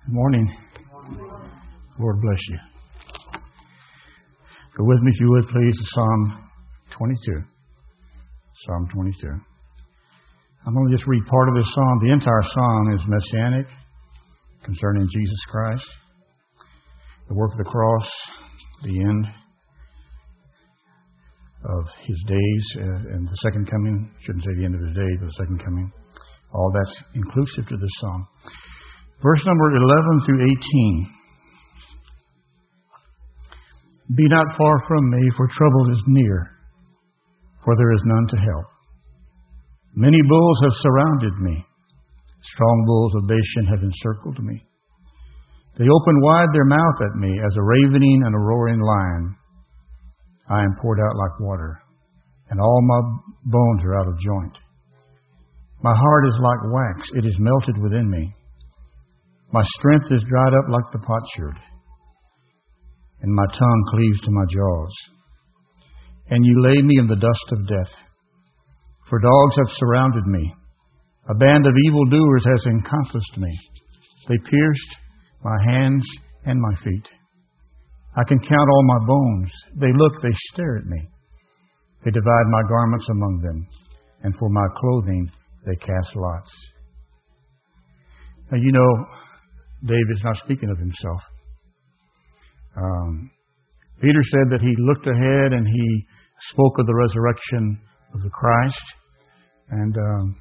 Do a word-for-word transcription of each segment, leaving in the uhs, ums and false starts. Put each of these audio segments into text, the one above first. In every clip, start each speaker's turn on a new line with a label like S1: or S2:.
S1: Good morning. Lord bless you. Go with me, if you would, please, to Psalm twenty-two. Psalm twenty-two. I'm going to just read part of this psalm. The entire psalm is messianic, concerning Jesus Christ, the work of the cross, the end of His days, uh, and the second coming. I shouldn't say the end of His days, but the second coming. All that's inclusive to this psalm. Verse number eleven through eighteen. Be not far from me, for trouble is near, for there is none to help. Many bulls have surrounded me. Strong bulls of Bashan have encircled me. They open wide their mouth at me as a ravening and a roaring lion. I am poured out like water, and all my bones are out of joint. My heart is like wax, it is melted within me. My strength is dried up like the potsherd, and my tongue cleaves to my jaws. And you lay me in the dust of death, for dogs have surrounded me. A band of evildoers has encompassed me. They pierced my hands and my feet. I can count all my bones. They look, they stare at me. They divide my garments among them, and for my clothing they cast lots. Now, you know, David's not speaking of himself. Um, Peter said that he looked ahead and he spoke of the resurrection of the Christ. And um,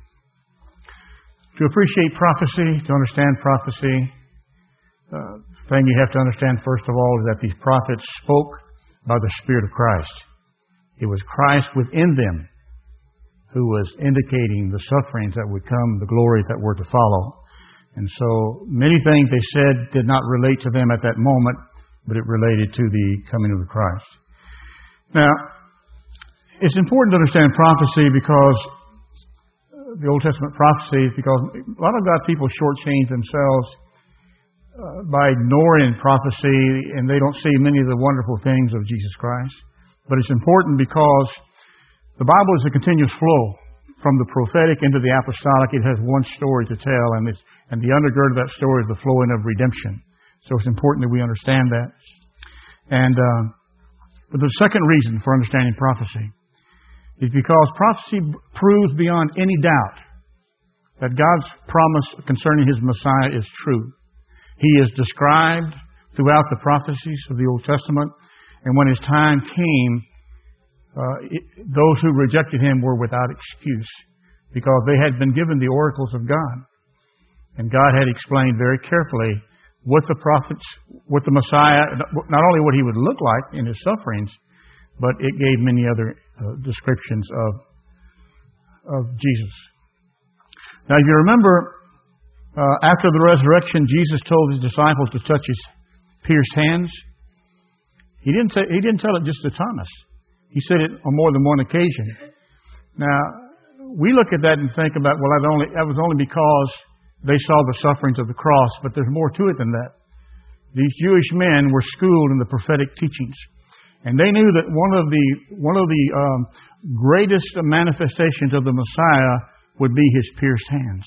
S1: to appreciate prophecy, to understand prophecy, uh, the thing you have to understand first of all is that these prophets spoke by the Spirit of Christ. It was Christ within them who was indicating the sufferings that would come, the glories that were to follow. And so many things they said did not relate to them at that moment, but it related to the coming of the Christ. Now, it's important to understand prophecy because the Old Testament prophecies, because a lot of God's people shortchange themselves uh, by ignoring prophecy, and they don't see many of the wonderful things of Jesus Christ. But it's important because the Bible is a continuous flow. From the prophetic into the apostolic, it has one story to tell, and, it's, and the undergird of that story is the flowing of redemption. So it's important that we understand that. And uh, but the second reason for understanding prophecy is because prophecy proves beyond any doubt that God's promise concerning His Messiah is true. He is described throughout the prophecies of the Old Testament, and when His time came, Uh, it, those who rejected Him were without excuse because they had been given the oracles of God. And God had explained very carefully what the prophets, what the Messiah, not only what He would look like in His sufferings, but it gave many other uh, descriptions of, of Jesus. Now, if you remember, uh, after the resurrection, Jesus told His disciples to touch His pierced hands. He didn't say, He didn't tell it just to Thomas. He said it on more than one occasion. Now, we look at that and think about, well, that, only, that was only because they saw the sufferings of the cross, but there's more to it than that. These Jewish men were schooled in the prophetic teachings, and they knew that one of the one of the um, greatest manifestations of the Messiah would be His pierced hands.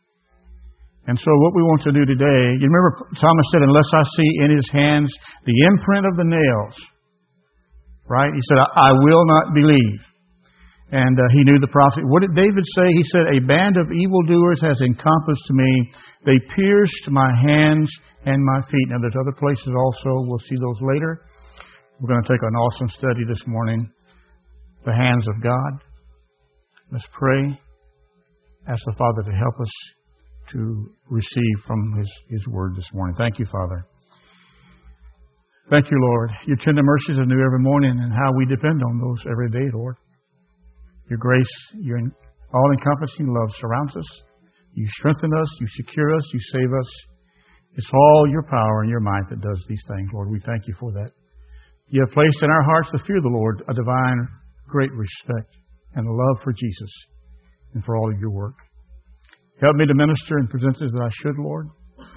S1: And so what we want to do today, you remember Thomas said, unless I see in His hands the imprint of the nails, right? He said, I will not believe. And uh, he knew the prophecy. What did David say? He said, a band of evildoers has encompassed me. They pierced my hands and my feet. Now, there's other places also. We'll see those later. We're going to take an awesome study this morning. The hands of God. Let's pray. Ask the Father to help us to receive from His, His Word this morning. Thank you, Father. Thank you, Lord. Your tender mercies are new every morning, and how we depend on those every day, Lord. Your grace, your all-encompassing love surrounds us. You strengthen us, you secure us, you save us. It's all your power and your might that does these things, Lord. We thank you for that. You have placed in our hearts the fear of the Lord, a divine, great respect and a love for Jesus and for all of your work. Help me to minister and present as I should, Lord.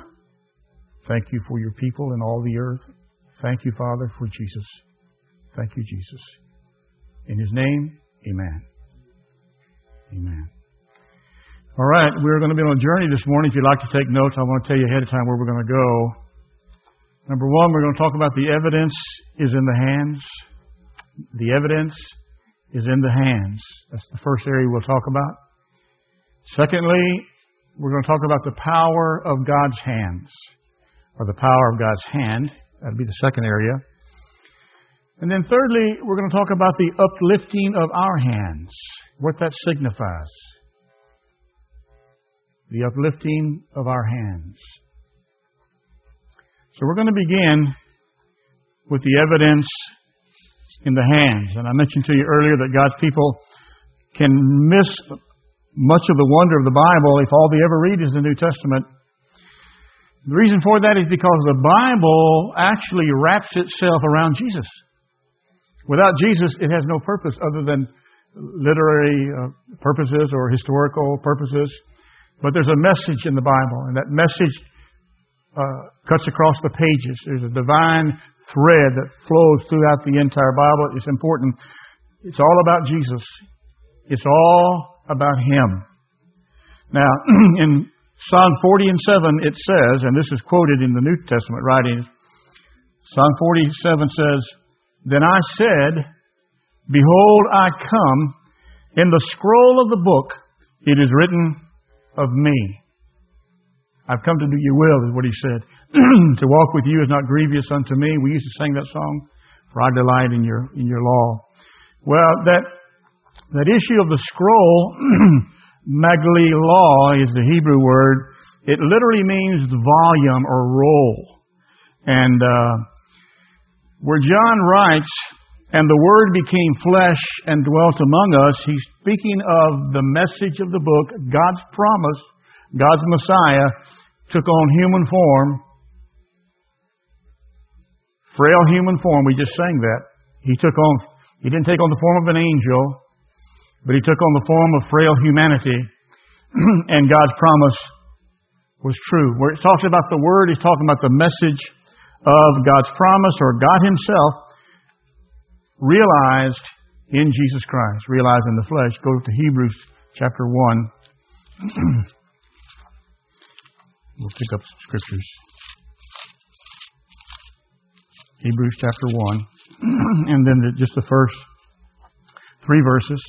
S1: Thank you for your people and all the earth. Thank you, Father, for Jesus. Thank you, Jesus. In His name, amen. Amen. All right, we're going to be on a journey this morning. If you'd like to take notes, I want to tell you ahead of time where we're going to go. Number one, we're going to talk about the evidence is in the hands. The evidence is in the hands. That's the first area we'll talk about. Secondly, we're going to talk about the power of God's hands, or the power of God's hand. That'll be the second area. And then thirdly, we're going to talk about the uplifting of our hands, what that signifies. The uplifting of our hands. So we're going to begin with the evidence in the hands. And I mentioned to you earlier that God's people can miss much of the wonder of the Bible if all they ever read is the New Testament. The reason for that is because the Bible actually wraps itself around Jesus. Without Jesus, it has no purpose other than literary uh, purposes or historical purposes. But there's a message in the Bible, and that message uh, cuts across the pages. There's a divine thread that flows throughout the entire Bible. It's important. It's all about Jesus. It's all about Him. Now, in Psalm forty and seven, it says, and this is quoted in the New Testament writings, Psalm forty-seven says, "Then I said, Behold, I come. In the scroll of the book it is written of me. I've come to do your will," is what he said. "To walk with you is not grievous unto me." We used to sing that song, "For I delight in your in your law." Well, that that issue of the scroll, magli law is the Hebrew word. It literally means volume or roll. And uh, where John writes, "And the Word became flesh and dwelt among us," he's speaking of the message of the book. God's promise, God's Messiah, took on human form. Frail human form, we just sang that. He took on, he didn't take on the form of an angel, but he took on the form of frail humanity. And God's promise was true. Where it talks about the Word, he's talking about the message of God's promise, or God Himself realized in Jesus Christ, realized in the flesh. Go to Hebrews chapter one. We'll pick up some scriptures. Hebrews chapter one. And then the, just the first three verses.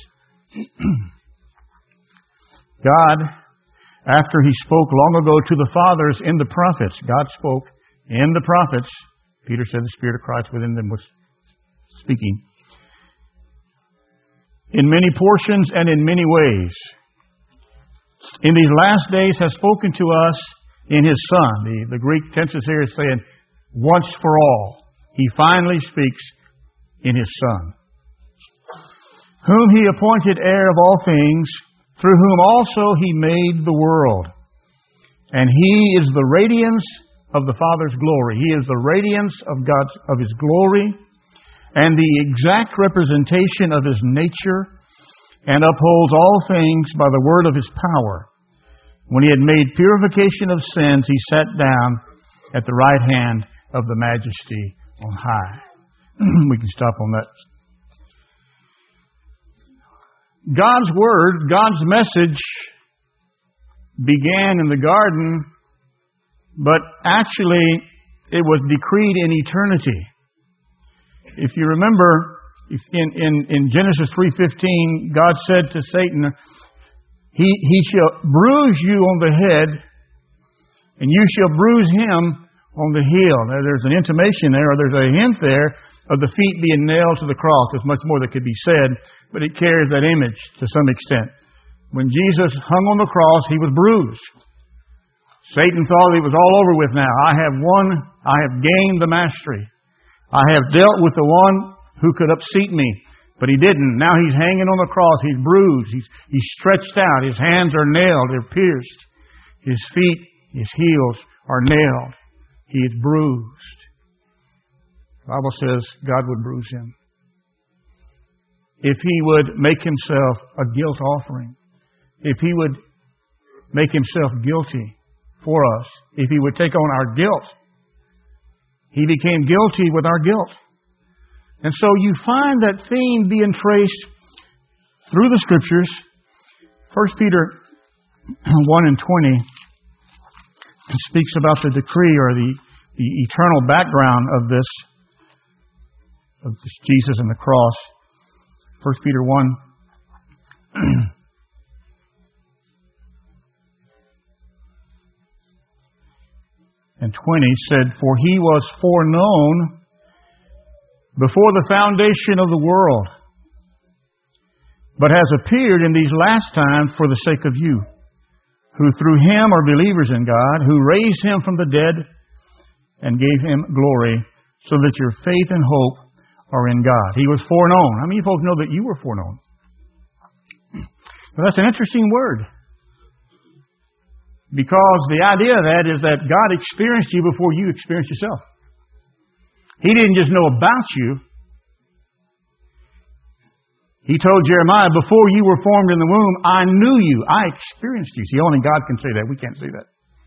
S1: God, after He spoke long ago to the fathers in the prophets, God spoke in the prophets. Peter said the Spirit of Christ within them was speaking. In many portions and in many ways. In these last days has spoken to us in His Son. The, the Greek tenses here is saying, once for all. He finally speaks in His Son. Whom He appointed heir of all things, through whom also He made the world. And He is the radiance of the Father's glory. He is the radiance of God's, of His glory, and the exact representation of His nature, and upholds all things by the word of His power. When He had made purification of sins, He sat down at the right hand of the Majesty on high. We can stop on that. God's Word, God's message began in the garden, but actually it was decreed in eternity. If you remember, in, in, in Genesis three fifteen, God said to Satan, he, he shall bruise you on the head, and you shall bruise him on the heel. Now, there's an intimation there, or there's a hint there, of the feet being nailed to the cross. There's much more that could be said, but it carries that image to some extent. When Jesus hung on the cross, He was bruised. Satan thought it was all over with now. I have won, I have gained the mastery. I have dealt with the one who could upseat me. But he didn't. Now he's hanging on the cross. He's bruised. He's, he's stretched out. His hands are nailed. They're pierced. His feet, his heels are nailed. He is bruised. The Bible says God would bruise Him. If He would make Himself a guilt offering. If He would make Himself guilty for us. If He would take on our guilt. He became guilty with our guilt. And so you find that theme being traced through the Scriptures. First Peter one and twenty speaks about the decree or the, the eternal background of this, of this Jesus and the cross. First Peter one. And twenty said, "For he was foreknown before the foundation of the world, but has appeared in these last times for the sake of you, who through him are believers in God, who raised him from the dead and gave him glory, so that your faith and hope are in God." He was foreknown. How many folks know that you were foreknown? Well, that's an interesting word. Because the idea of that is that God experienced you before you experienced yourself. He didn't just know about you. He told Jeremiah, "Before you were formed in the womb, I knew you. I experienced you." See, only God can say that. We can't say that.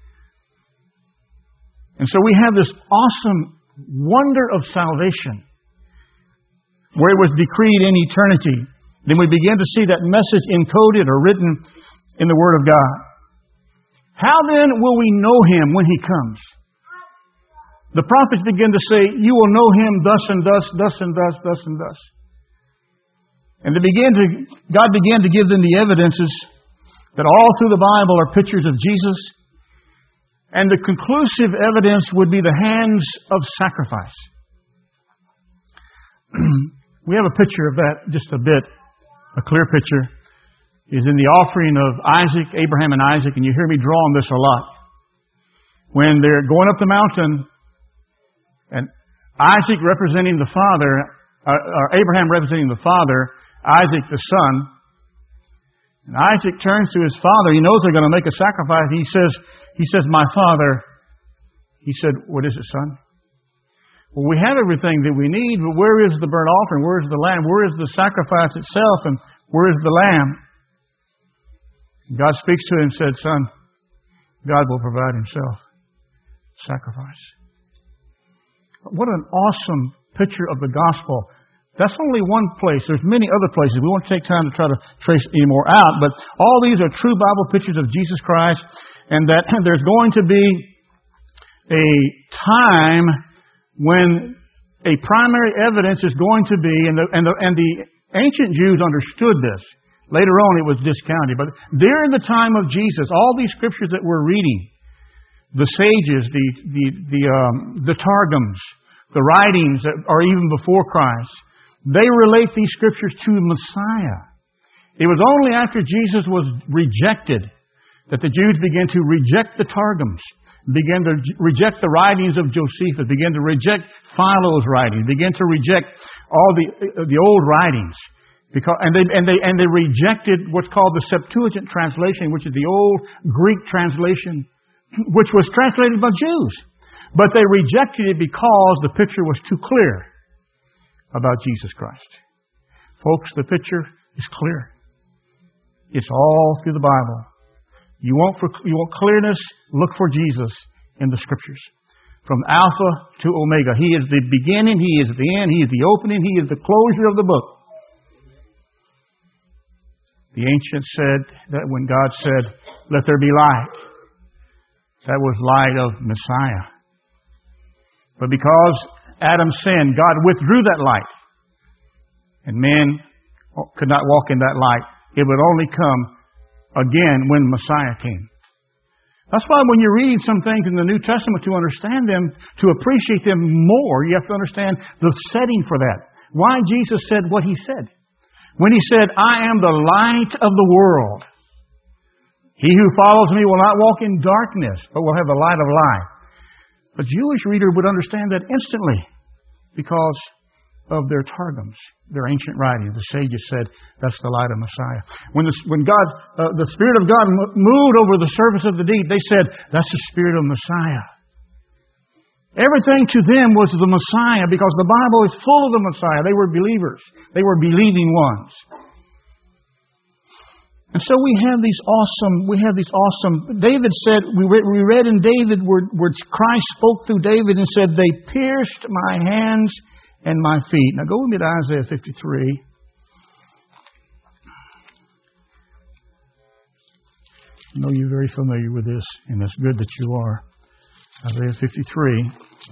S1: And so we have this awesome wonder of salvation, where it was decreed in eternity. Then we begin to see that message encoded or written in the Word of God. How then will we know Him when He comes? The prophets begin to say, "You will know Him thus and thus, thus and thus, thus and thus." And they began to, God began to give them the evidences that all through the Bible are pictures of Jesus. And the conclusive evidence would be the hands of sacrifice. We have a picture of that just a bit, a clear picture. Is in the offering of Isaac, Abraham and Isaac, and you hear me draw on this a lot. When they're going up the mountain, and Isaac representing the father, or Abraham representing the father, Isaac the son, and Isaac turns to his father. He knows they're going to make a sacrifice. He says, he says, "My father." He said, "What is it, son?" "Well, we have everything that we need, but where is the burnt offering? Where is the lamb? Where is the sacrifice itself? And where is the lamb?" God speaks to him and said, "Son, God will provide Himself. Sacrifice." What an awesome picture of the gospel. That's only one place. There's many other places. We won't take time to try to trace any more out, but all these are true Bible pictures of Jesus Christ, and that there's going to be a time when a primary evidence is going to be, and the, and the, and the ancient Jews understood this. Later on it was discounted. But during the time of Jesus, all these scriptures that we're reading, the sages, the the the, um, the Targums, the writings that are even before Christ, they relate these scriptures to Messiah. It was only after Jesus was rejected that the Jews began to reject the Targums, began to reject the writings of Josephus, began to reject Philo's writings, began to reject all the the old writings. Because, and they and they and they rejected what's called the Septuagint translation, which is the old Greek translation, which was translated by Jews. But they rejected it because the picture was too clear about Jesus Christ. Folks, the picture is clear. It's all through the Bible. You want for you want clearness? Look for Jesus in the Scriptures. From Alpha to Omega. He is the beginning, He is the end, He is the opening, He is the closure of the book. The ancients said that when God said, "Let there be light," that was light of Messiah. But because Adam sinned, God withdrew that light. And man could not walk in that light. It would only come again when Messiah came. That's why when you're reading some things in the New Testament, to understand them, to appreciate them more, you have to understand the setting for that. Why Jesus said what He said. When He said, "I am the light of the world. He who follows me will not walk in darkness, but will have the light of life." A Jewish reader would understand that instantly because of their Targums, their ancient writings. The sages said, "That's the light of Messiah." When the, when God, uh, the Spirit of God moved over the surface of the deep, they said, "That's the Spirit of Messiah." Everything to them was the Messiah because the Bible is full of the Messiah. They were believers. They were believing ones. And so we have these awesome, we have these awesome, David said, we read, we read in David where, where Christ spoke through David and said, "They pierced my hands and my feet." Now go with me to Isaiah fifty-three. I know you're very familiar with this, and it's good that you are. Isaiah fifty-three.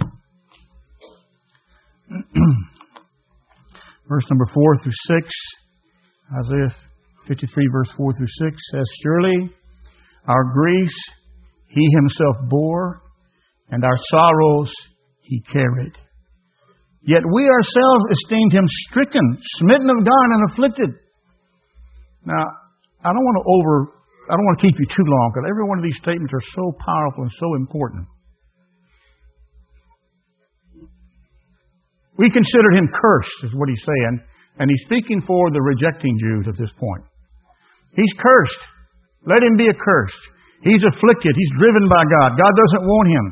S1: Verse number four through six. Isaiah fifty-three, verse four through six says, Surely our griefs He Himself bore, and our sorrows He carried. Yet we ourselves esteemed Him stricken, smitten of God, and afflicted. Now, I don't want to over, I don't want to keep you too long, because every one of these statements are so powerful and so important. We considered Him cursed, is what He's saying, and He's speaking for the rejecting Jews at this point. He's cursed. Let Him be accursed. He's afflicted. He's driven by God. God doesn't want Him.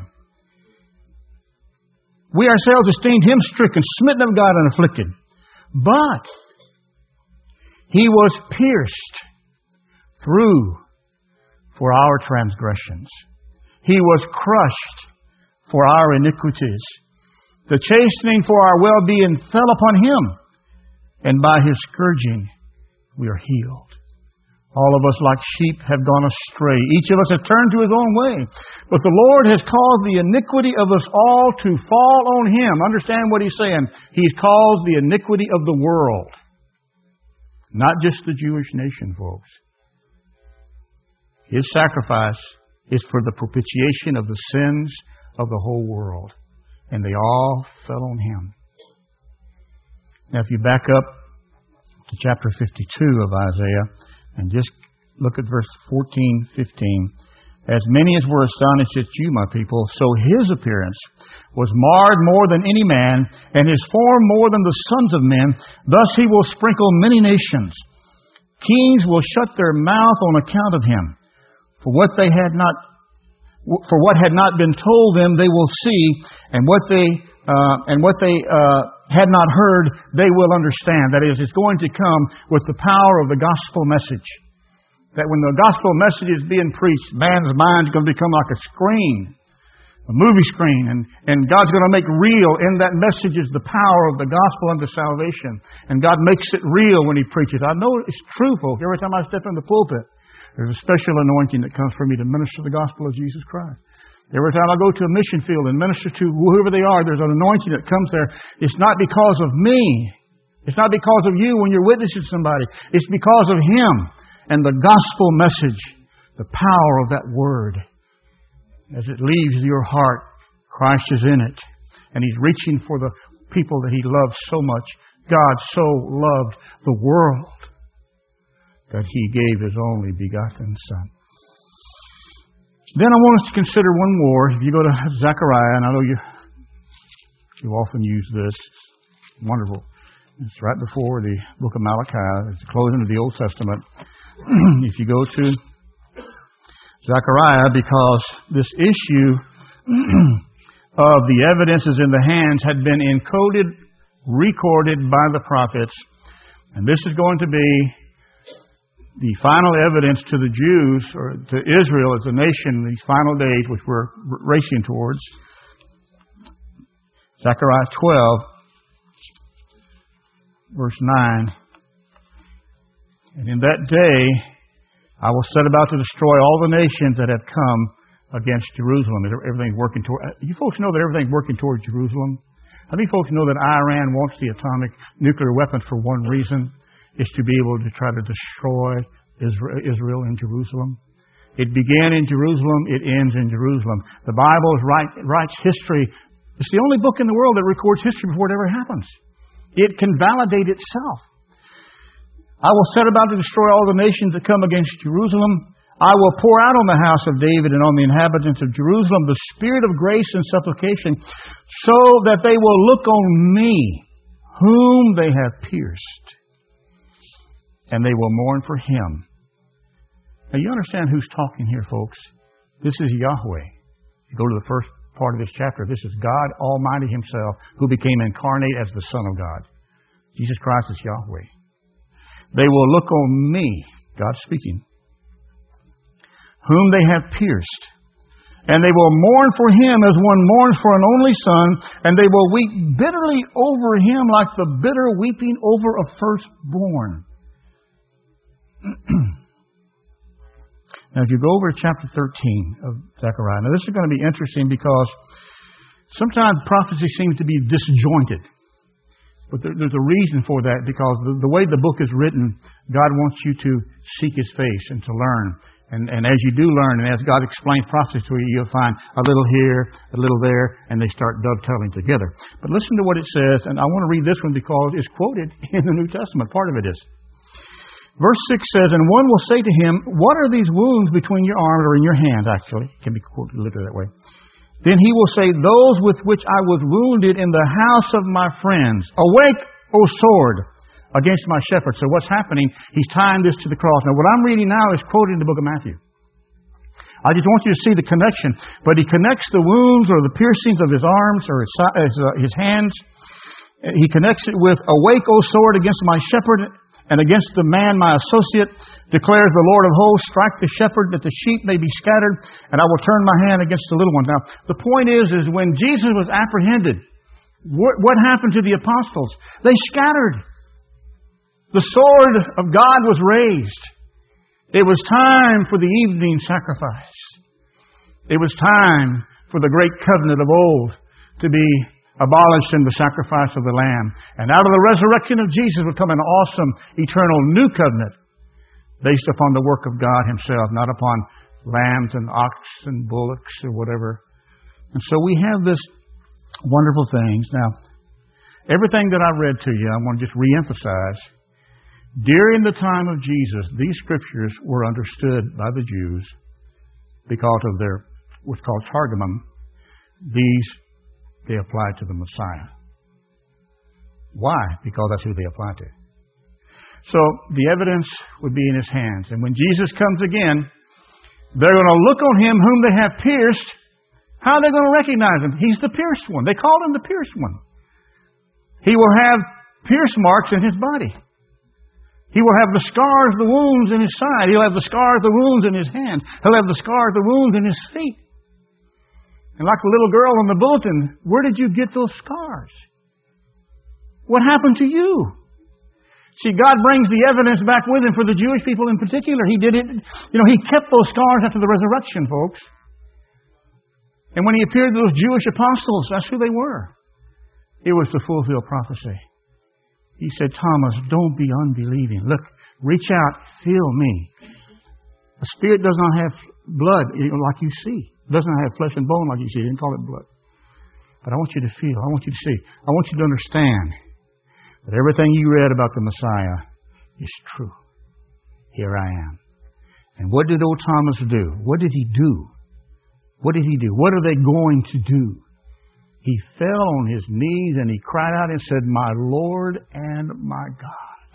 S1: We ourselves esteemed Him stricken, smitten of God, and afflicted. But He was pierced through for our transgressions. He was crushed for our iniquities. The chastening for our well-being fell upon Him, and by His scourging we are healed. All of us like sheep have gone astray. Each of us has turned to his own way. But the Lord has caused the iniquity of us all to fall on Him. Understand what He's saying. He's caused the iniquity of the world. Not just the Jewish nation, folks. His sacrifice is for the propitiation of the sins of the whole world. And they all fell on Him. Now if you back up to chapter fifty-two of Isaiah, and just look at verse fourteen, fifteen. As many as were astonished at you, my people, so His appearance was marred more than any man, and His form more than the sons of men. Thus He will sprinkle many nations. Kings will shut their mouth on account of Him. For what they had not, for what had not been told them, they will see, and what they uh, and what they uh, had not heard, they will understand. That is, it's going to come with the power of the gospel message. That when the gospel message is being preached, man's mind is going to become like a screen, a movie screen, and, and God's going to make real in that message is the power of the gospel unto salvation. And God makes it real when He preaches. I know it's true, folks. Every time I step in the pulpit, there's a special anointing that comes for me to minister the gospel of Jesus Christ. Every time I go to a mission field and minister to whoever they are, there's an anointing that comes there. It's not because of me. It's not because of you when you're witnessing somebody. It's because of Him and the gospel message, the power of that word. As it leaves your heart, Christ is in it. And He's reaching for the people that He loves so much. God so loved the world that He gave His only begotten Son. Then I want us to consider one more. If you go to Zechariah, and I know you you often use this. It's wonderful. It's right before the book of Malachi. It's the closing of the Old Testament. If you go to Zechariah, because this issue of the evidences in the hands had been encoded, recorded by the prophets. And this is going to be the final evidence to the Jews, or to Israel as a nation in these final days, which we're racing towards. Zechariah twelve, verse nine. And in that day, I will set about to destroy all the nations that have come against Jerusalem. Everything's working toward. You folks know that everything's working toward Jerusalem. How many folks know that Iran wants the atomic nuclear weapon for one reason? Is to be able to try to destroy Israel in Jerusalem. It began in Jerusalem. It ends in Jerusalem. The Bible write, writes history. It's the only book in the world that records history before it ever happens. It can validate itself. I will set about to destroy all the nations that come against Jerusalem. I will pour out on the house of David and on the inhabitants of Jerusalem the spirit of grace and supplication, so that they will look on me, whom they have pierced, and they will mourn for Him. Now you understand who's talking here, folks. This is Yahweh. You go to the first part of this chapter. This is God Almighty Himself, who became incarnate as the Son of God. Jesus Christ is Yahweh. They will look on me, God speaking, whom they have pierced, and they will mourn for Him as one mourns for an only son, and they will weep bitterly over Him like the bitter weeping over a firstborn. Now, if you go over to chapter thirteen of Zechariah, now this is going to be interesting because sometimes prophecy seems to be disjointed. But there, there's a reason for that, because the, the way the book is written, God wants you to seek His face and to learn. And, and as you do learn, and as God explains prophecy to you, you'll find a little here, a little there, and they start dovetailing together. But listen to what it says, and I want to read this one because it's quoted in the New Testament. Part of it is. Verse six says, "And one will say to him, what are these wounds between your arms," or in your hands, actually. It can be quoted literally that way. "Then he will say, those with which I was wounded in the house of my friends. Awake, O sword, against my shepherd." So what's happening? He's tying this to the cross. Now what I'm reading now is quoted in the book of Matthew. I just want you to see the connection. But he connects the wounds or the piercings of his arms or his, his, uh, his hands. He connects it with, "Awake, O sword, against my shepherd, and against the man my associate, declares the Lord of hosts. Strike the shepherd, that the sheep may be scattered, and I will turn my hand against the little ones." Now, the point is, is when Jesus was apprehended, what, what happened to the apostles? They scattered. The sword of God was raised. It was time for the evening sacrifice. It was time for the great covenant of old to be abolished in the sacrifice of the Lamb. And out of the resurrection of Jesus will come an awesome, eternal new covenant based upon the work of God Himself, not upon lambs and ox and bullocks or whatever. And so we have this wonderful things. Now, everything that I read to you, I want to just reemphasize. During the time of Jesus, these scriptures were understood by the Jews because of their what's called Targumim. These they apply to the Messiah. Why? Because that's who they apply to. So the evidence would be in His hands. And when Jesus comes again, they're going to look on Him whom they have pierced. How are they going to recognize Him? He's the pierced one. They called Him the pierced one. He will have pierce marks in His body. He will have the scars, the wounds in His side. He'll have the scars, the wounds in His hands. He'll have the scars, the wounds in His feet. And like the little girl in the bulletin, where did you get those scars? What happened to you? See, God brings the evidence back with Him for the Jewish people in particular. He did it, you know, He kept those scars after the resurrection, folks. And when He appeared to those Jewish apostles, that's who they were. It was to fulfill prophecy. He said, "Thomas, don't be unbelieving. Look, reach out, feel me. The Spirit does not have blood like you see. It does not have flesh and bone like you see. He didn't call it blood. But I want you to feel. I want you to see. I want you to understand that everything you read about the Messiah is true. Here I am." And what did old Thomas do? What did he do? What did he do? What are they going to do? He fell on his knees and he cried out and said, "My Lord and my God."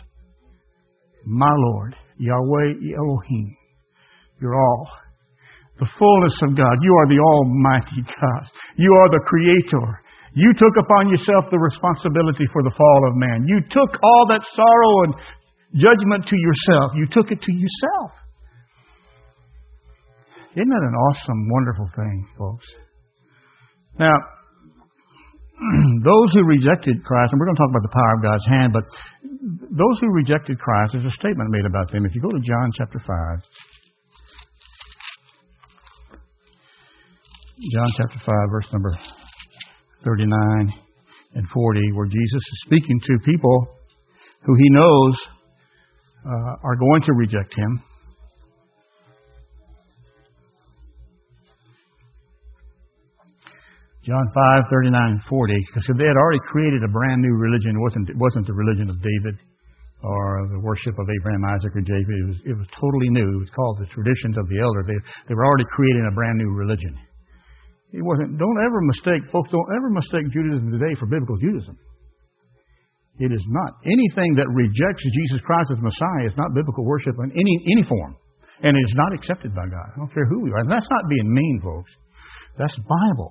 S1: My Lord, Yahweh Elohim. You're all. The fullness of God. You are the Almighty God. You are the Creator. You took upon yourself the responsibility for the fall of man. You took all that sorrow and judgment to yourself. You took it to yourself. Isn't that an awesome, wonderful thing, folks? Now, those who rejected Christ, and we're going to talk about the power of God's hand, but those who rejected Christ, there's a statement made about them. If you go to John chapter five, John chapter five, verse number thirty-nine and forty, where Jesus is speaking to people who He knows uh, are going to reject Him. John five, thirty-nine and forty, because they had already created a brand new religion. It wasn't, it wasn't the religion of David or the worship of Abraham, Isaac, or Jacob. It was, it was totally new. It was called the traditions of the elders. They, they were already creating a brand new religion. It wasn't, don't ever mistake, folks, don't ever mistake Judaism today for biblical Judaism. It is not. Anything that rejects Jesus Christ as Messiah is not biblical worship in any, any form. And it is not accepted by God. I don't care who we are. And that's not being mean, folks. That's Bible.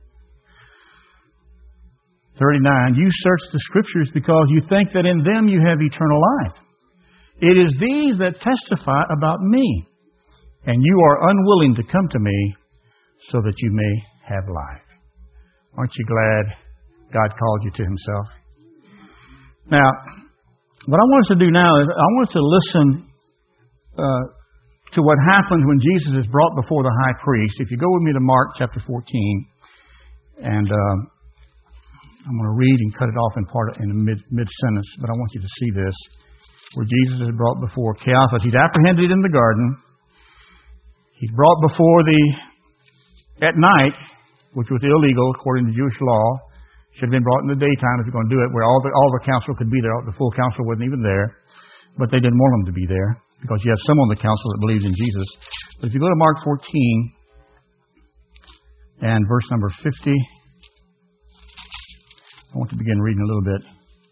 S1: thirty-nine, you search the Scriptures because you think that in them you have eternal life. It is these that testify about me. And you are unwilling to come to me so that you may have life. Aren't you glad God called you to Himself? Now, what I want us to do now is I want us to listen uh, to what happens when Jesus is brought before the high priest. If you go with me to Mark chapter fourteen, and uh, I'm going to read and cut it off in part in the mid mid sentence, but I want you to see this, where Jesus is brought before Caiaphas. He's apprehended in the garden. He's brought before the at night, which was illegal according to Jewish law. Should have been brought in the daytime if you're going to do it, where all the all the council could be there. The full council wasn't even there, but they didn't want them to be there because you have some on the council that believes in Jesus. But if you go to Mark fourteen and verse number fifty, I want to begin reading a little bit.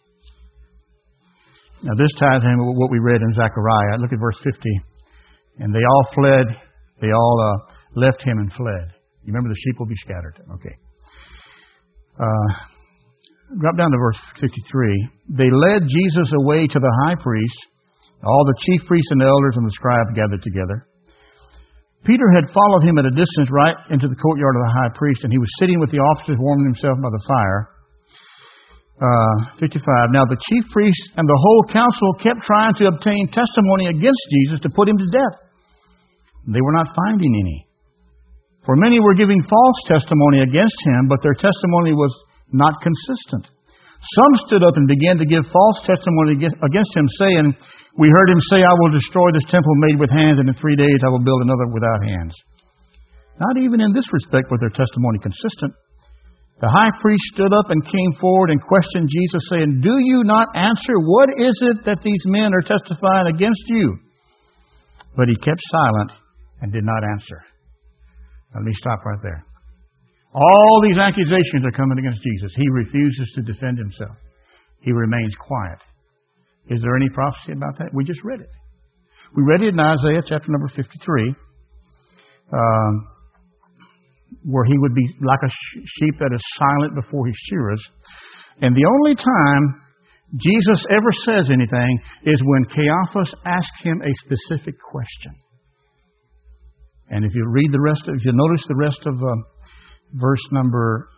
S1: Now this ties in with what we read in Zechariah. Look at verse fifty. And they all fled. They all uh, left him and fled. You remember the sheep will be scattered. Okay. Uh, drop down to verse fifty-three. They led Jesus away to the high priest. All the chief priests and elders and the scribes gathered together. Peter had followed him at a distance right into the courtyard of the high priest, and he was sitting with the officers warming himself by the fire. Uh, fifty-five. Now the chief priests and the whole council kept trying to obtain testimony against Jesus to put him to death. They were not finding any. For many were giving false testimony against him, but their testimony was not consistent. Some stood up and began to give false testimony against him, saying, "We heard him say, I will destroy this temple made with hands, and in three days I will build another without hands." Not even in this respect was their testimony consistent. The high priest stood up and came forward and questioned Jesus, saying, "Do you not answer? What is it that these men are testifying against you?" But he kept silent and did not answer. Now, let me stop right there. All these accusations are coming against Jesus. He refuses to defend himself. He remains quiet. Is there any prophecy about that? We just read it. We read it in Isaiah chapter number fifty-three, um, where he would be like a sheep that is silent before his shearers. And the only time Jesus ever says anything is when Caiaphas asks him a specific question. And if you read the rest of, if you notice the rest of uh, verse number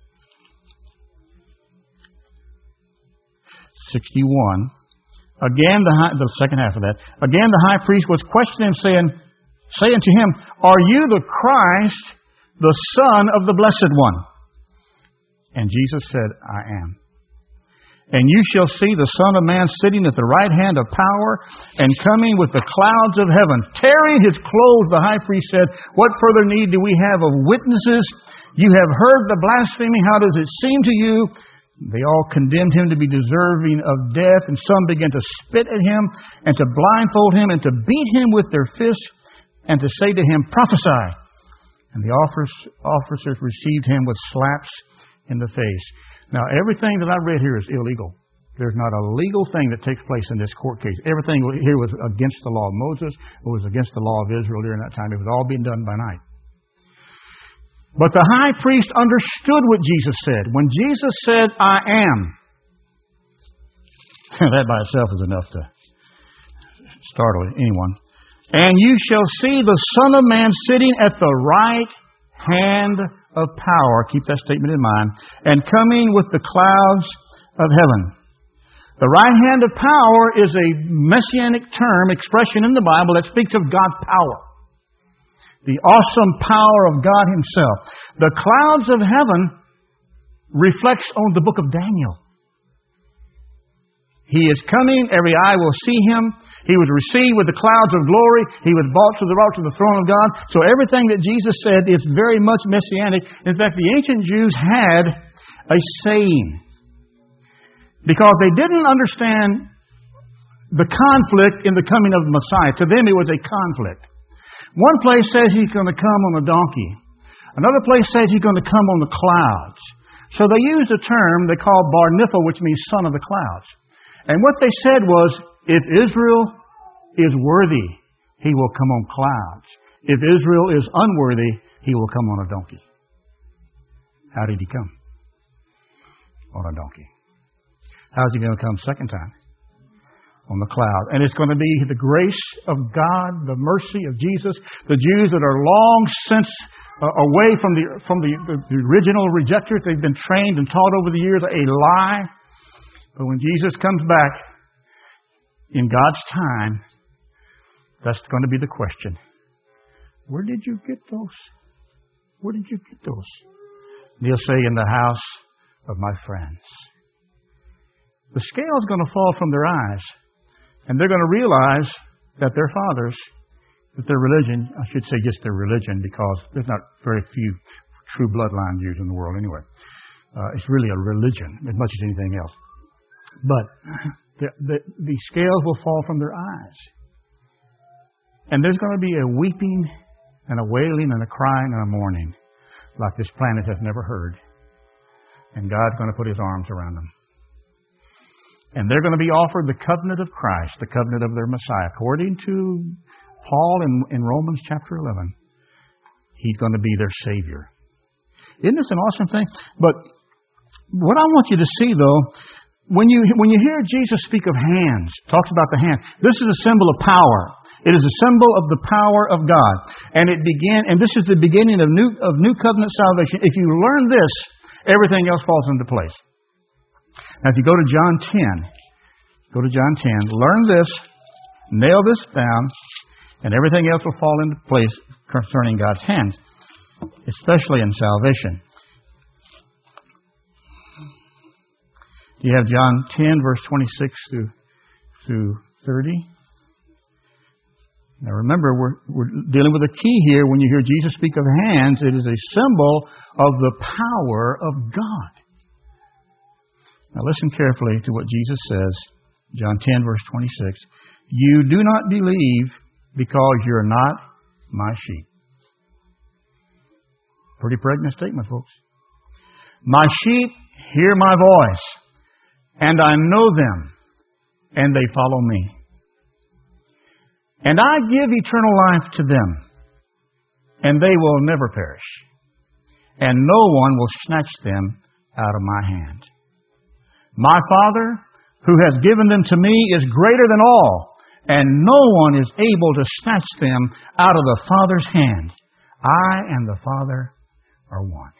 S1: sixty-one, again the high, the second half of that, again the high priest was questioning him, saying, saying to him, "Are you the Christ, the Son of the Blessed One?" And Jesus said, "I am. And you shall see the Son of Man sitting at the right hand of power and coming with the clouds of heaven." Tearing his clothes, the high priest said, "What further need do we have of witnesses? You have heard the blasphemy. How does it seem to you?" They all condemned him to be deserving of death, and some began to spit at him and to blindfold him and to beat him with their fists and to say to him, "Prophesy." And the officers received him with slaps in the face. Now, everything that I read here is illegal. There's not a legal thing that takes place in this court case. Everything here was against the law of Moses. It was against the law of Israel during that time. It was all being done by night. But the high priest understood what Jesus said. When Jesus said, "I am," that by itself is enough to startle anyone. "And you shall see the Son of Man sitting at the right hand of power," keep that statement in mind, "and coming with the clouds of heaven." The right hand of power is a messianic term, expression in the Bible that speaks of God's power. The awesome power of God Himself. The clouds of heaven reflects on the book of Daniel. He is coming, every eye will see Him. He was received with the clouds of glory. He was brought to the rock to the throne of God. So everything that Jesus said is very much messianic. In fact, the ancient Jews had a saying, because they didn't understand the conflict in the coming of the Messiah. To them, it was a conflict. One place says He's going to come on a donkey. Another place says He's going to come on the clouds. So they used a term they called Bar Nipha, which means son of the clouds. And what they said was, if Israel is worthy, He will come on clouds. If Israel is unworthy, He will come on a donkey. How did He come? On a donkey. How's He going to come second time? On the cloud. And it's going to be the grace of God, the mercy of Jesus. The Jews that are long since uh, away from the from the, the, the original rejectors, they've been trained and taught over the years a lie. But when Jesus comes back, in God's time, That's going to be the question. Where did you get those? Where did you get those? And he'll say, in the house of my friends. The scale's going to fall from their eyes, and they're going to realize that their fathers, that their religion, I should say just their religion, because there's not very few true bloodline Jews in the world anyway. Uh, it's really a religion as much as anything else. But the, the, the scales will fall from their eyes. And there's going to be a weeping and a wailing and a crying and a mourning like this planet has never heard. And God's going to put His arms around them. And they're going to be offered the covenant of Christ, the covenant of their Messiah. According to Paul in, in Romans chapter eleven, He's going to be their Savior. Isn't this an awesome thing? But what I want you to see, though, when you when you hear Jesus speak of hands, talks about the hand, this is a symbol of power. It is a symbol of the power of God. And it began, and this is the beginning of new of new covenant salvation. If you learn this, everything else falls into place. Now, if you go to John ten, go to John ten, learn this, nail this down, and everything else will fall into place concerning God's hands, especially in salvation. You have John ten, verse twenty-six through, through thirty. Now remember, we're, we're dealing with a key here. When you hear Jesus speak of hands, it is a symbol of the power of God. Now listen carefully to what Jesus says, John ten, verse twenty-six. You do not believe because you're not my sheep. Pretty pregnant statement, folks. My sheep hear my voice, and I know them, and they follow me. And I give eternal life to them, and they will never perish, and no one will snatch them out of my hand. My Father, who has given them to me, is greater than all, and no one is able to snatch them out of the Father's hand. I and the Father are one.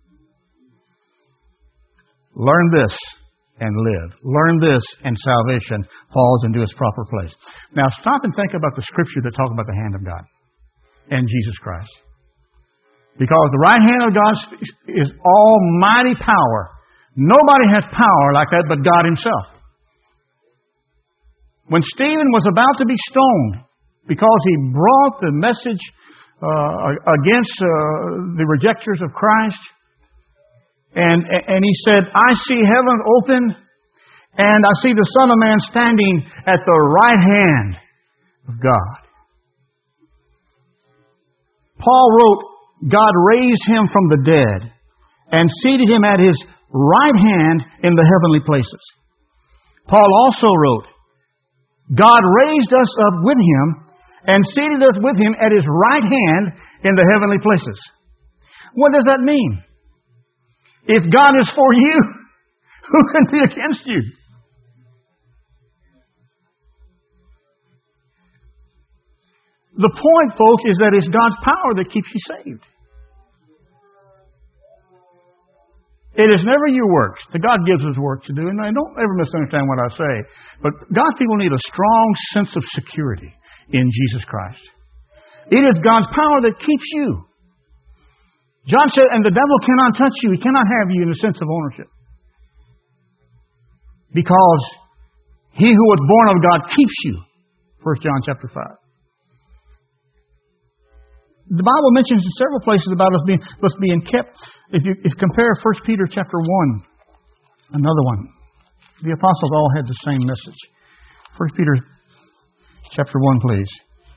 S1: Learn this and live. Learn this and salvation falls into its proper place. Now stop and think about the scripture that talks about the hand of God and Jesus Christ. Because the right hand of God is almighty power. Nobody has power like that but God Himself. When Stephen was about to be stoned because he brought the message uh, against uh, the rejectors of Christ, and, and he said, I see heaven open and I see the Son of Man standing at the right hand of God. Paul wrote, God raised Him from the dead and seated Him at His right hand in the heavenly places. Paul also wrote, God raised us up with Him and seated us with Him at His right hand in the heavenly places. What does that mean? If God is for you, who can be against you? The point, folks, is that it's God's power that keeps you saved. It is never your works. God gives us work to do. And I don't ever misunderstand what I say. But God's people need a strong sense of security in Jesus Christ. It is God's power that keeps you. John said, and the devil cannot touch you. He cannot have you in a sense of ownership. Because he who was born of God keeps you. First John chapter five. The Bible mentions in several places about us being, us being kept. If you, if you compare First Peter chapter one, another one. The apostles all had the same message. First Peter chapter one, please.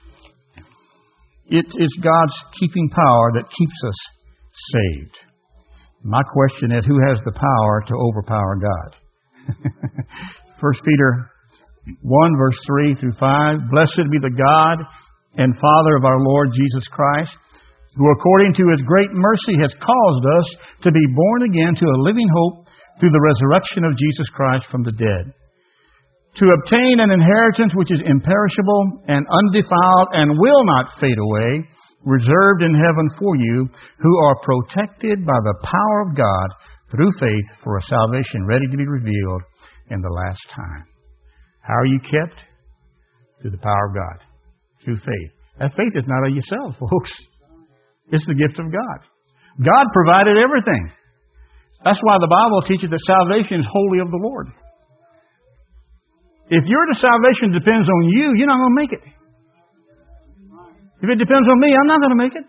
S1: It is God's keeping power that keeps us saved. My question is, who has the power to overpower God? First Peter one, verse three through five. Blessed be the God and Father of our Lord Jesus Christ, who according to His great mercy has caused us to be born again to a living hope through the resurrection of Jesus Christ from the dead, to obtain an inheritance which is imperishable and undefiled and will not fade away, reserved in heaven for you, who are protected by the power of God through faith for a salvation ready to be revealed in the last time. How are you kept? Through the power of God. through faith. That faith is not of yourself, folks. It's the gift of God. God provided everything. That's why the Bible teaches that salvation is wholly of the Lord. If your salvation depends on you, you're not going to make it. If it depends on me, I'm not going to make it.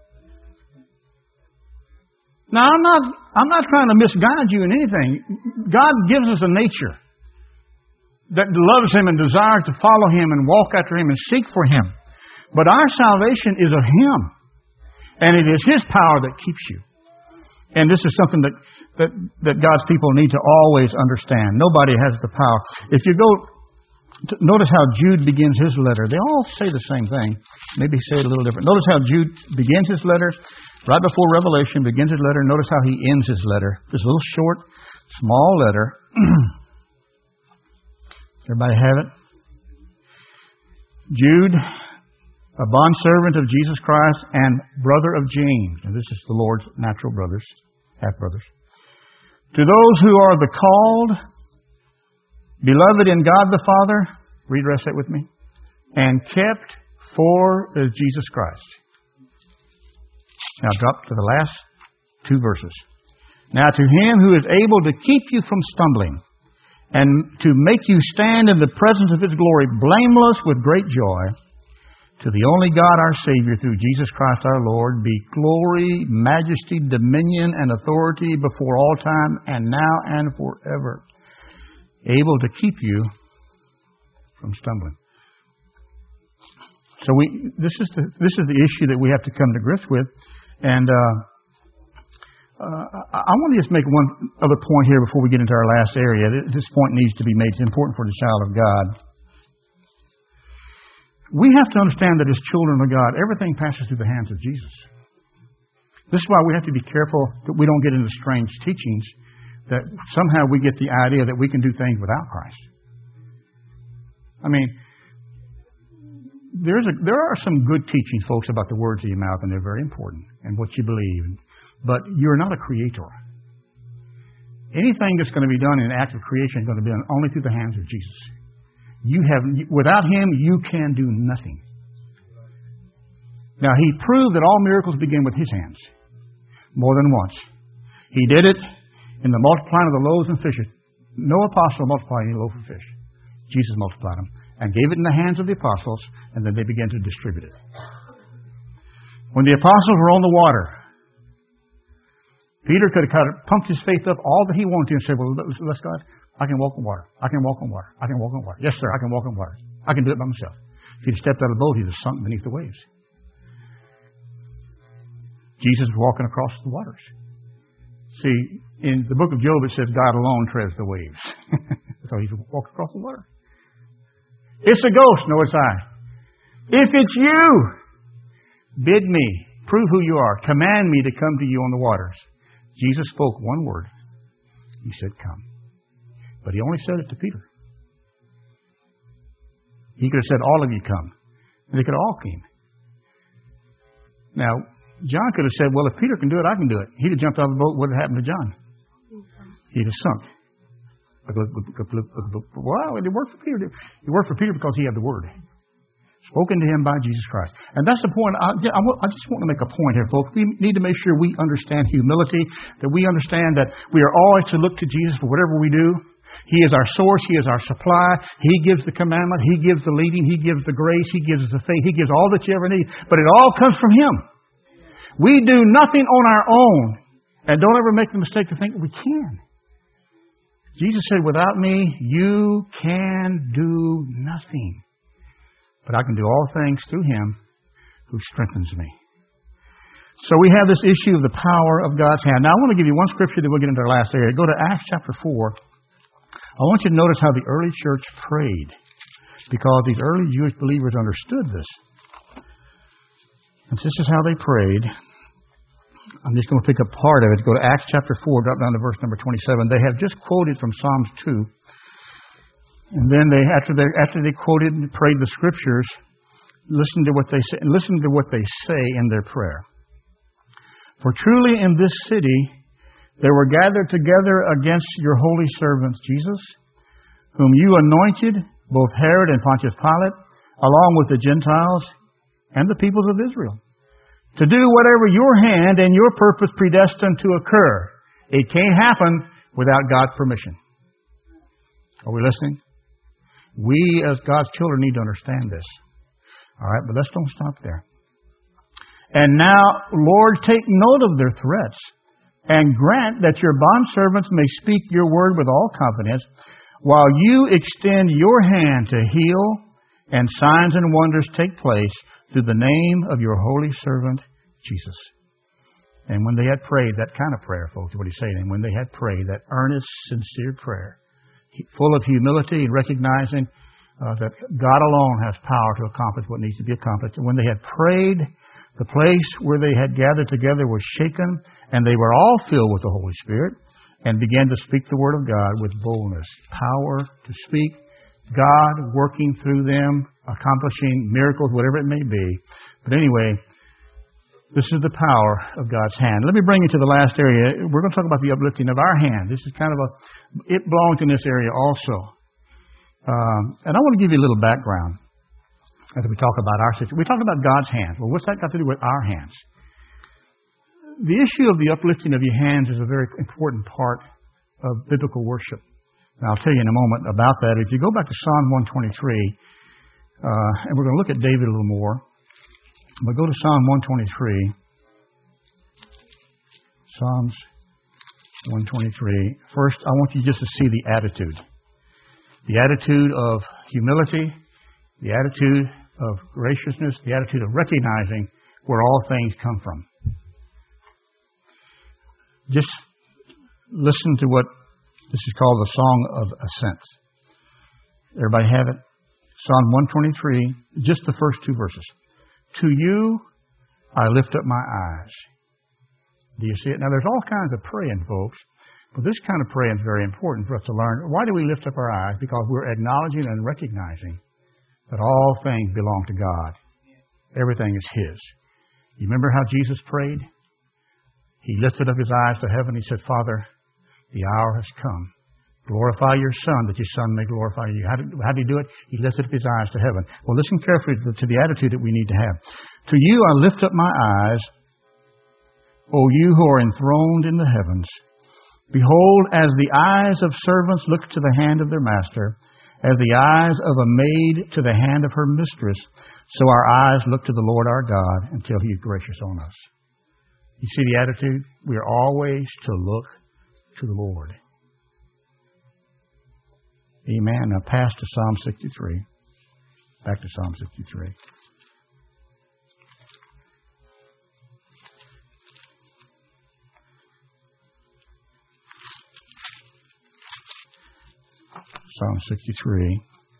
S1: Now, I'm not, I'm not trying to misguide you in anything. God gives us a nature that loves Him and desires to follow Him and walk after Him and seek for Him. But our salvation is of Him. And it is His power that keeps you. And this is something that, that, that God's people need to always understand. Nobody has the power. If you go, to, notice how Jude begins his letter. They all say the same thing. Maybe say it a little different. Notice how Jude begins his letter. Right before Revelation, begins his letter. Notice how he ends his letter. This little short, small letter. Everybody have it? Jude, a bondservant of Jesus Christ and brother of James. And this is the Lord's natural brothers, half-brothers. To those who are the called, beloved in God the Father, read the rest of it with me, and kept for Jesus Christ. Now drop to the last two verses. Now to Him who is able to keep you from stumbling and to make you stand in the presence of His glory blameless with great joy, to the only God our Savior through Jesus Christ our Lord, be glory, majesty, dominion, and authority before all time and now and forever. Able to keep you from stumbling. So we this is the this is the issue that we have to come to grips with. And uh, uh, I want to just make one other point here before we get into our last area. This point needs to be made. It's important for the child of God. We have to understand that as children of God, everything passes through the hands of Jesus. This is why we have to be careful that we don't get into strange teachings, that somehow we get the idea that we can do things without Christ. I mean, There's a, there are some good teachings, folks, about the words of your mouth, and they're very important, and what you believe. But you're not a creator. Anything that's going to be done in an act of creation is going to be done only through the hands of Jesus. You have, without Him, you can do nothing. Now, He proved that all miracles begin with His hands, more than once. He did it in the multiplying of the loaves and fishes. No apostle multiplied any loaf of fish. Jesus multiplied them and gave it in the hands of the apostles, and then they began to distribute it. When the apostles were on the water, Peter could have kind of pumped his faith up all that he wanted to and said, well, let's God, I can walk on water. I can walk on water. I can walk on water. Yes, sir, I can walk on water. I can do it by myself. If he'd stepped out of the boat, he'd have sunk beneath the waves. Jesus was walking across the waters. See, in the book of Job, it says God alone treads the waves. So he walked across the water. It's a ghost. No, it's I. If it's you, bid me. Prove who you are. Command me to come to you on the waters. Jesus spoke one word. He said, come. But He only said it to Peter. He could have said, all of you come. And they could have all came. Now, John could have said, well, if Peter can do it, I can do it. He'd have jumped out of the boat. What would have happened to John? He'd have sunk. Well, it worked for Peter. It worked for Peter because he had the Word spoken to him by Jesus Christ. And that's the point. I, I just want to make a point here, folks. We need to make sure we understand humility, that we understand that we are always to look to Jesus for whatever we do. He is our source. He is our supply. He gives the commandment. He gives the leading. He gives the grace. He gives the faith. He gives all that you ever need. But it all comes from Him. We do nothing on our own. And don't ever make the mistake to think we can. Jesus said, without me, you can do nothing. But I can do all things through Him who strengthens me. So we have this issue of the power of God's hand. Now I want to give you one scripture that we'll get into our last area. Go to Acts chapter four. I want you to notice how the early church prayed, because these early Jewish believers understood this. And this is how they prayed. I'm just going to pick up part of it. Go to Acts chapter four, drop down to verse number twenty-seven. They have just quoted from Psalms two. And then they, after they after they quoted and prayed the scriptures, listen to what they say, listen to what they say in their prayer. For truly in this city they were gathered together against your holy servants Jesus, whom you anointed, both Herod and Pontius Pilate, along with the Gentiles and the peoples of Israel, to do whatever your hand and your purpose predestined to occur. It can't happen without God's permission. Are we listening? We as God's children need to understand this. All right, but let's don't stop there. And now, Lord, take note of their threats and grant that your bondservants may speak your word with all confidence while you extend your hand to heal and signs and wonders take place through the name of your holy servant, Jesus. And when they had prayed, that kind of prayer, folks, what he's saying, and when they had prayed, that earnest, sincere prayer, full of humility and recognizing uh, that God alone has power to accomplish what needs to be accomplished. And when they had prayed, the place where they had gathered together was shaken, and they were all filled with the Holy Spirit, and began to speak the word of God with boldness, power to speak, God working through them, accomplishing miracles, whatever it may be. But anyway, this is the power of God's hand. Let me bring you to the last area. We're going to talk about the uplifting of our hand. This is kind of a, it belongs in this area also. Um, and I want to give you a little background as we talk about our situation. We talk about God's hands. Well, what's that got to do with our hands? The issue of the uplifting of your hands is a very important part of biblical worship. And I'll tell you in a moment about that. If you go back to Psalm one twenty-three, uh, and we're going to look at David a little more. But go to Psalm one twenty-three. Psalms one twenty-three. First, I want you just to see the attitude. The attitude of humility, the attitude of graciousness, the attitude of recognizing where all things come from. Just listen to what this is called the Song of Ascents. Everybody have it? Psalm one twenty-three, just the first two verses. To you I lift up my eyes. Do you see it? Now there's all kinds of praying, folks. But this kind of praying is very important for us to learn. Why do we lift up our eyes? Because we're acknowledging and recognizing that all things belong to God. Everything is His. You remember how Jesus prayed? He lifted up His eyes to heaven. He said, Father, the hour has come. Glorify your Son, that your Son may glorify you. How did, how did He do it? He lifted up His eyes to heaven. Well, listen carefully to the, to the attitude that we need to have. To you I lift up my eyes, O you who are enthroned in the heavens. Behold, as the eyes of servants look to the hand of their master, as the eyes of a maid to the hand of her mistress, so our eyes look to the Lord our God until He is gracious on us. You see the attitude? We are always to look to the Lord. Amen. Now pass to Psalm sixty-three. Back to Psalm sixty-three. Psalm sixty-three.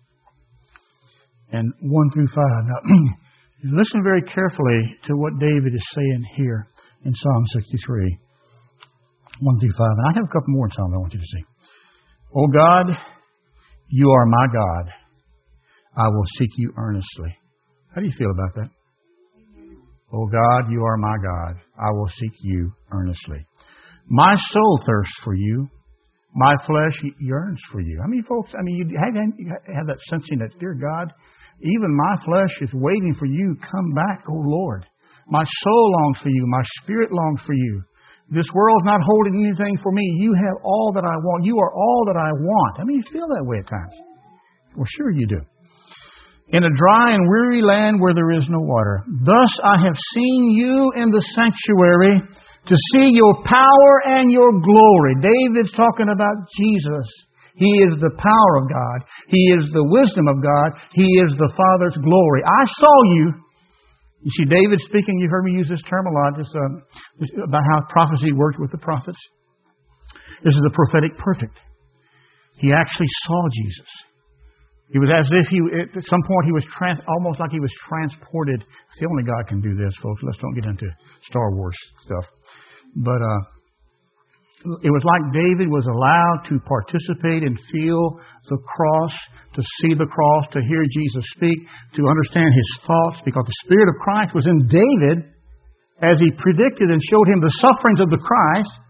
S1: And one through five. Now, listen very carefully to what David is saying here in Psalm sixty-three. one through five. And I have a couple more Psalms I want you to see. O God, you are my God. I will seek you earnestly. How do you feel about that? O God, you are my God. I will seek you earnestly. My soul thirsts for you. My flesh yearns for you. I mean, folks, I mean, you have, you have that sensing that, dear God, even my flesh is waiting for you. Come back, O Lord. My soul longs for you. My spirit longs for you. This world's not holding anything for me. You have all that I want. You are all that I want. I mean, you feel that way at times. Well, sure you do. In a dry and weary land where there is no water. Thus I have seen you in the sanctuary to see your power and your glory. David's talking about Jesus. He is the power of God. He is the wisdom of God. He is the Father's glory. I saw you. You see, David speaking, you've heard me use this term a lot, just, uh, about how prophecy worked with the prophets. This is the prophetic perfect. He actually saw Jesus. It was as if he, at some point, he was trans, almost like he was transported. It's the only God can do this, folks. Let's don't get into Star Wars stuff. But uh, it was like David was allowed to participate and feel the cross, to see the cross, to hear Jesus speak, to understand His thoughts, because the Spirit of Christ was in David as he predicted and showed him the sufferings of the Christ.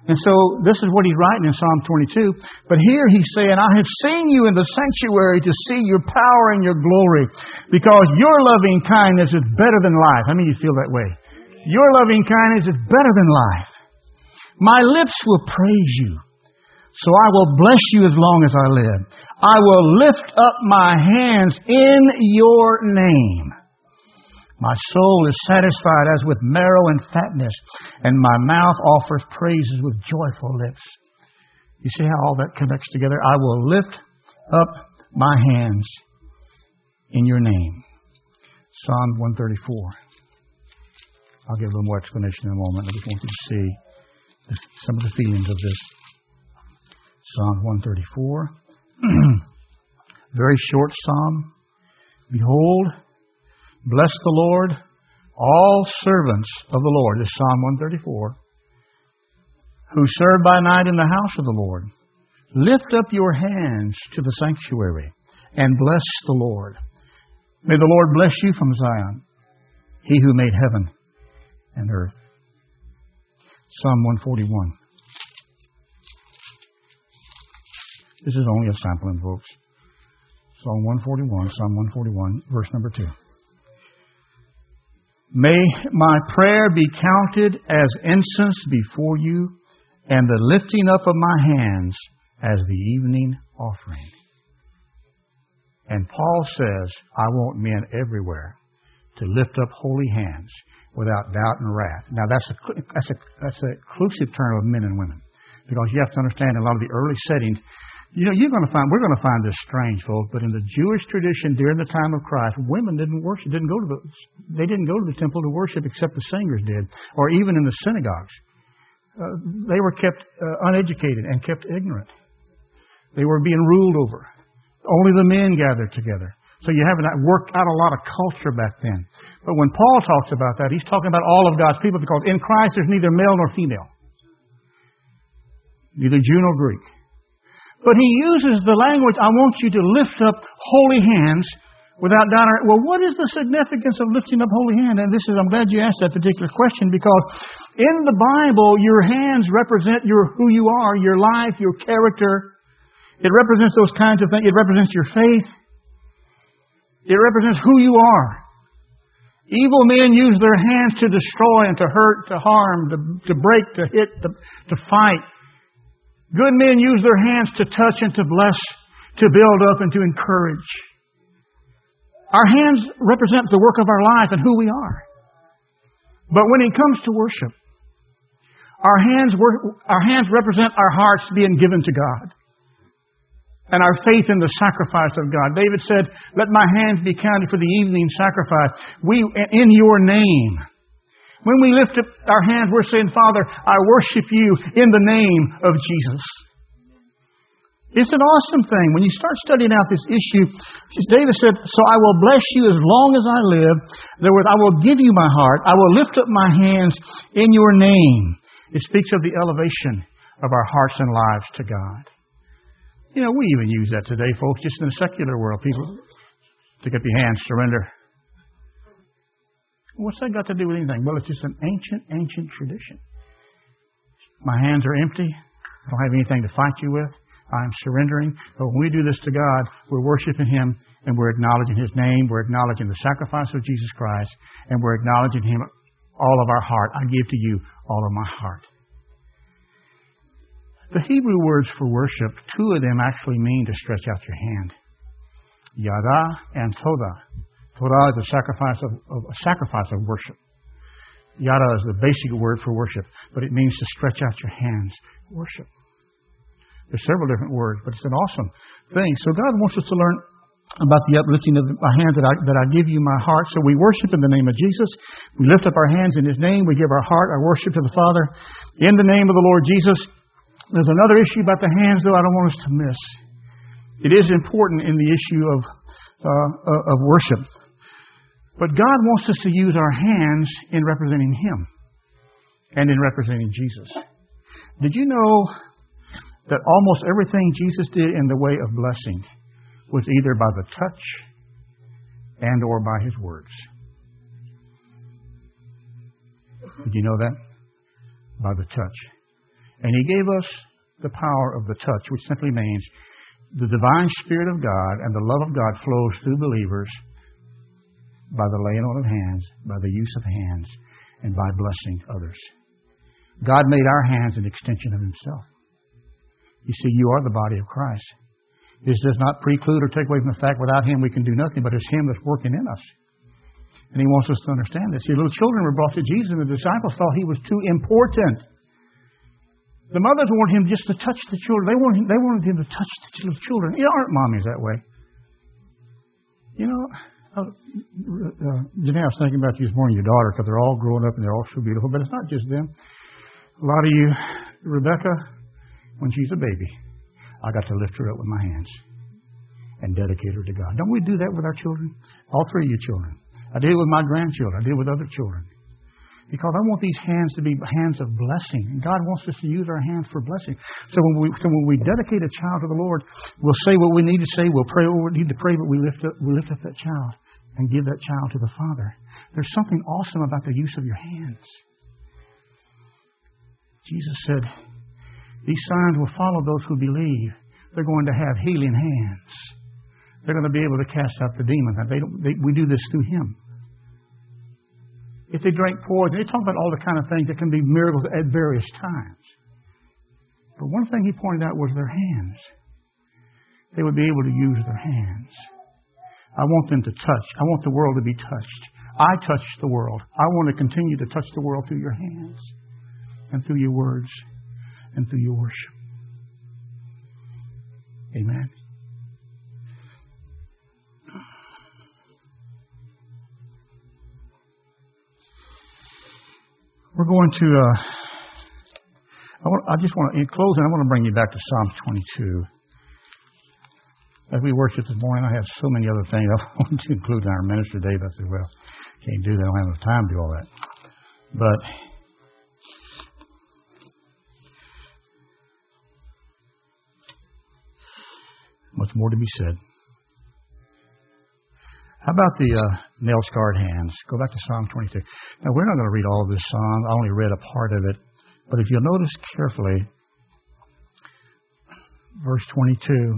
S1: And so this is what he's writing in Psalm twenty-two. But here he's saying, I have seen you in the sanctuary to see your power and your glory, because your loving kindness is better than life. How many of you feel that way? Your loving kindness is better than life. My lips will praise you, so I will bless you as long as I live. I will lift up my hands in your name. My soul is satisfied as with marrow and fatness, and my mouth offers praises with joyful lips. You see how all that connects together? I will lift up my hands in your name. Psalm one thirty-four. I'll give a little more explanation in a moment. I just want you to see the, some of the feelings of this. Psalm one thirty-four. Very short psalm. Behold, bless the Lord, all servants of the Lord. This is Psalm one thirty-four. Who serve by night in the house of the Lord. Lift up your hands to the sanctuary and bless the Lord. May the Lord bless you from Zion, He who made heaven and earth. Psalm one forty-one. This is only a sampling, folks. Psalm one forty-one, Psalm one forty-one, verse number two. May my prayer be counted as incense before you, and the lifting up of my hands as the evening offering. And Paul says, I want men everywhere to lift up holy hands without doubt and wrath. Now that's a, that's a, that's an inclusive term of men and women, because you have to understand in a lot of the early settings, you know, you're going to find, we're going to find this strange, folks, but in the Jewish tradition during the time of Christ, women didn't worship, didn't go to the, they didn't go to the temple to worship except the singers did, or even in the synagogues. Uh, they were kept uh, uneducated and kept ignorant. They were being ruled over. Only the men gathered together. So you haven't worked out a lot of culture back then. But when Paul talks about that, he's talking about all of God's people, because in Christ there's neither male nor female, neither Jew nor Greek. But he uses the language, I want you to lift up holy hands without doubt. Well, what is the significance of lifting up holy hands? And this is, I'm glad you asked that particular question, because in the Bible, your hands represent your who you are, your life, your character. It represents those kinds of things. It represents your faith. It represents who you are. Evil men use their hands to destroy and to hurt, to harm, to, to break, to hit, to, to fight. Good men use their hands to touch and to bless, to build up and to encourage. Our hands represent the work of our life and who we are. But when it comes to worship, our hands, our hands represent our hearts being given to God and our faith in the sacrifice of God. David said, let my hands be counted for the evening sacrifice. We, in your name. When we lift up our hands, we're saying, Father, I worship you in the name of Jesus. It's an awesome thing. When you start studying out this issue, David said, so I will bless you as long as I live. In other words, I will give you my heart. I will lift up my hands in your name. It speaks of the elevation of our hearts and lives to God. You know, we even use that today, folks, just in the secular world. People pick up your hands, surrender. What's that got to do with anything? Well, it's just an ancient, ancient tradition. My hands are empty. I don't have anything to fight you with. I'm surrendering. But when we do this to God, we're worshiping Him and we're acknowledging His name. We're acknowledging the sacrifice of Jesus Christ, and we're acknowledging Him all of our heart. I give to you all of my heart. The Hebrew words for worship, two of them actually mean to stretch out your hand. Yada and Todah. Todah is a sacrifice of, of a sacrifice of worship. Yada is the basic word for worship, but it means to stretch out your hands. Worship. There's several different words, but it's an awesome thing. So God wants us to learn about the uplifting of my hands, that I, that I give you my heart. So we worship in the name of Jesus. We lift up our hands in His name. We give our heart, our worship to the Father in the name of the Lord Jesus. There's another issue about the hands, though, I don't want us to miss. It is important in the issue of uh, of worship. But God wants us to use our hands in representing Him and in representing Jesus. Did you know that almost everything Jesus did in the way of blessing was either by the touch and or by His words? Did you know that? By the touch. And He gave us the power of the touch, which simply means the divine Spirit of God and the love of God flows through believers by the laying on of hands, by the use of hands, and by blessing others. God made our hands an extension of Himself. You see, you are the body of Christ. This does not preclude or take away from the fact without Him we can do nothing, but it's Him that's working in us. And He wants us to understand this. See, little children were brought to Jesus, and the disciples thought He was too important. The mothers wanted Him just to touch the children. They wanted, they wanted Him to touch the little children. You aren't mommies that way. You know, uh, uh, Janae, I was thinking about you this morning, your daughter, because they're all growing up and they're all so beautiful. But it's not just them. A lot of you, Rebecca, when she's a baby, I got to lift her up with my hands and dedicate her to God. Don't we do that with our children? All three of you children. I did it with my grandchildren. I did it with other children. Because I want these hands to be hands of blessing. And God wants us to use our hands for blessing. So when we so when we dedicate a child to the Lord, we'll say what we need to say, we'll pray what we need to pray, but we lift up we lift up that child and give that child to the Father. There's something awesome about the use of your hands. Jesus said, these signs will follow those who believe. They're going to have healing hands. They're going to be able to cast out the demons. They don't, they, we do this through Him. If they drank poison, they talk about all the kind of things that can be miracles at various times. But one thing He pointed out was their hands. They would be able to use their hands. I want them to touch. I want the world to be touched. I touch the world. I want to continue to touch the world through your hands and through your words and through your worship. Amen. We're going to, uh, I, want, I just want to, in closing, I want to bring you back to Psalm twenty-two. As we worship this morning, I have so many other things I want to include in our ministry today. I said, well, can't do that. I don't have enough time to do all that. But much more to be said. How about the uh, nail-scarred hands? Go back to Psalm twenty-two. Now, we're not going to read all of this psalm. I only read a part of it. But if you'll notice carefully, verse twenty-two,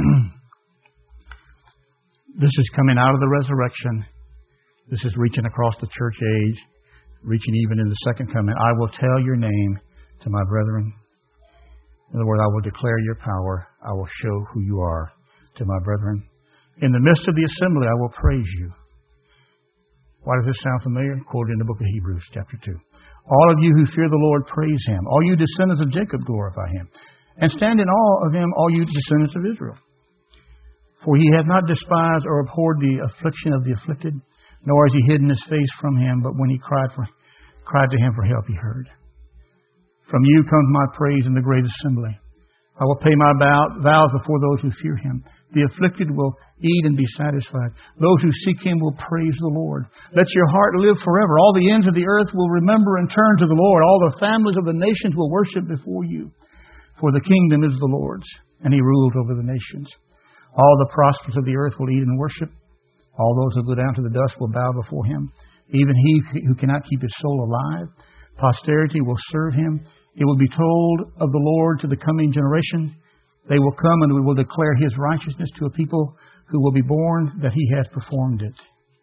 S1: this is coming out of the resurrection. This is reaching across the church age, reaching even in the second coming. I will tell your name to my brethren. In other words, I will declare your power. I will show who you are to my brethren. In the midst of the assembly, I will praise you. Why does this sound familiar? Quoted in the book of Hebrews, chapter two. All of you who fear the Lord, praise Him. All you descendants of Jacob, glorify Him. And stand in awe of Him, all you descendants of Israel. For He hath not despised or abhorred the affliction of the afflicted, nor has He hidden His face from him, but when he cried for, cried to Him for help, He heard. From you comes my praise in the great assembly. I will pay my vows before those who fear Him. The afflicted will eat and be satisfied. Those who seek Him will praise the Lord. Let your heart live forever. All the ends of the earth will remember and turn to the Lord. All the families of the nations will worship before you. For the kingdom is the Lord's, and He rules over the nations. All the prosperous of the earth will eat and worship. All those who go down to the dust will bow before Him. Even he who cannot keep his soul alive. Posterity will serve Him. It will be told of the Lord to the coming generation. They will come and we will declare His righteousness to a people who will be born that He hath performed it.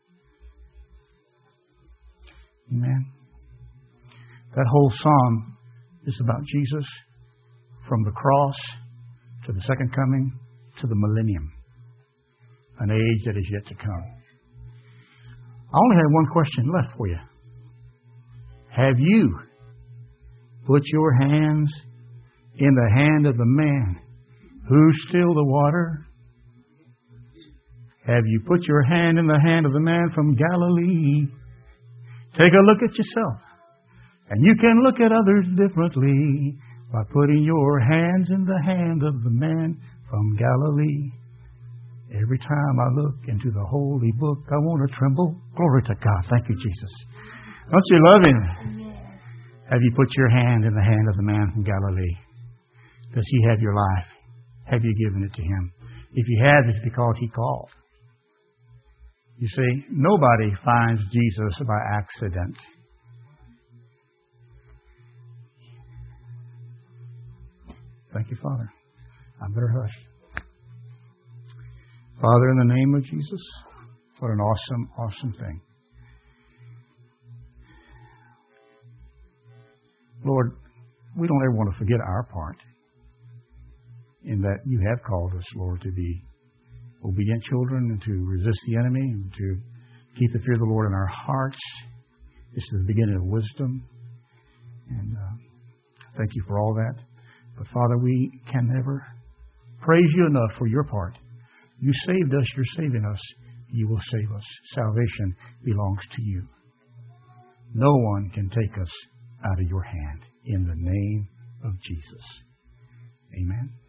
S1: Amen. That whole psalm is about Jesus from the cross to the second coming to the millennium, an age that is yet to come. I only have one question left for you. Have you put your hands in the hand of the man who stilled the water? Have you put your hand in the hand of the man from Galilee? Take a look at yourself. And you can look at others differently by putting your hands in the hand of the man from Galilee. Every time I look into the holy book, I want to tremble. Glory to God. Thank you, Jesus. Don't you love Him? Have you put your hand in the hand of the man from Galilee? Does He have your life? Have you given it to Him? If you have, it's because He called. You see, nobody finds Jesus by accident. Thank you, Father. I better hush. Father, in the name of Jesus, what an awesome, awesome thing. Lord, we don't ever want to forget our part in that you have called us, Lord, to be obedient children and to resist the enemy and to keep the fear of the Lord in our hearts. This is the beginning of wisdom. And uh, thank you for all that. But Father, we can never praise you enough for your part. You saved us. You're saving us. You will save us. Salvation belongs to you. No one can take us out of your hand. In the name of Jesus. Amen.